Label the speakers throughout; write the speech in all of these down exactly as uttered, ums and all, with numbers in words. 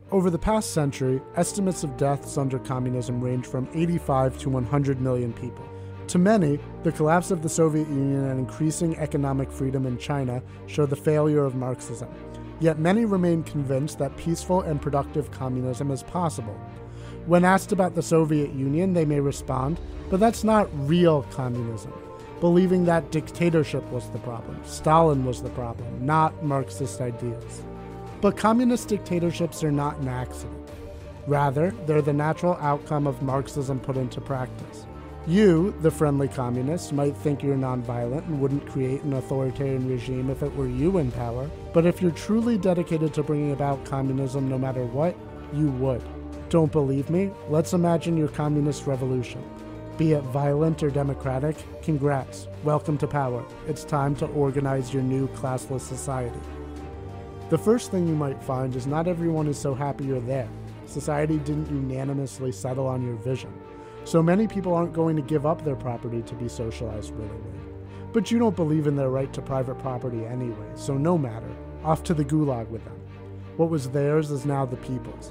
Speaker 1: Over the past century, estimates of deaths under communism range from eighty-five to one hundred million people. To many, the collapse of the Soviet Union and increasing economic freedom in China show the failure of Marxism. Yet many remain convinced that peaceful and productive communism is possible. When asked about the Soviet Union, they may respond, but that's not real communism, believing that dictatorship was the problem, Stalin was the problem, not Marxist ideas. But communist dictatorships are not an accident. Rather, they're the natural outcome of Marxism put into practice. You, the friendly communist, might think you're nonviolent and wouldn't create an authoritarian regime if it were you in power, but if you're truly dedicated to bringing about communism no matter what, you would. Don't believe me? Let's imagine your communist revolution. Be it violent or democratic, congrats, welcome to power. It's time to organize your new classless society. The first thing you might find is not everyone is so happy you're there. Society didn't unanimously settle on your vision. So many people aren't going to give up their property to be socialized willingly. But you don't believe in their right to private property anyway, so no matter. Off to the gulag with them. What was theirs is now the people's.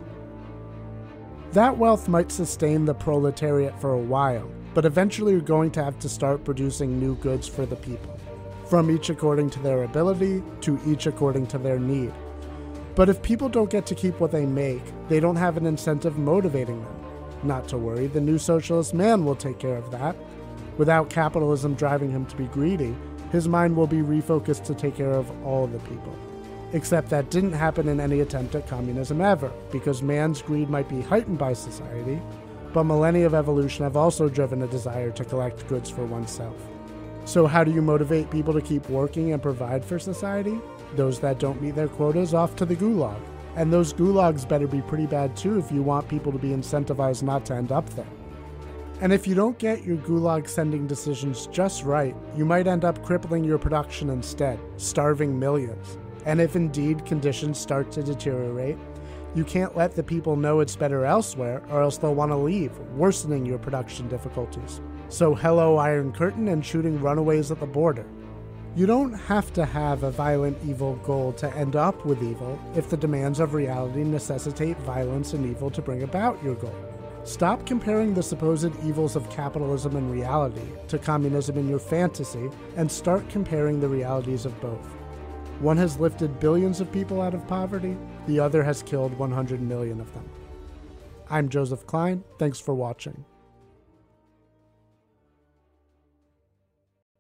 Speaker 1: That wealth might sustain the proletariat for a while, but eventually you're going to have to start producing new goods for the people. From each according to their ability, to each according to their need. But if people don't get to keep what they make, they don't have an incentive motivating them. Not to worry, the new socialist man will take care of that. Without capitalism driving him to be greedy, his mind will be refocused to take care of all the people. Except that didn't happen in any attempt at communism ever, because man's greed might be heightened by society, but millennia of evolution have also driven a desire to collect goods for oneself. So how do you motivate people to keep working and provide for society? Those that don't meet their quotas, off to the gulag. And those gulags better be pretty bad too if you want people to be incentivized not to end up there. And if you don't get your gulag sending decisions just right, you might end up crippling your production instead, starving millions. And if indeed conditions start to deteriorate, you can't let the people know it's better elsewhere or else they'll want to leave, worsening your production difficulties. So hello Iron Curtain and shooting runaways at the border. You don't have to have a violent evil goal to end up with evil if the demands of reality necessitate violence and evil to bring about your goal. Stop comparing the supposed evils of capitalism in reality to communism in your fantasy and start comparing the realities of both. One has lifted billions of people out of poverty, the other has killed one hundred million of them. I'm Joseph Klein, thanks for watching.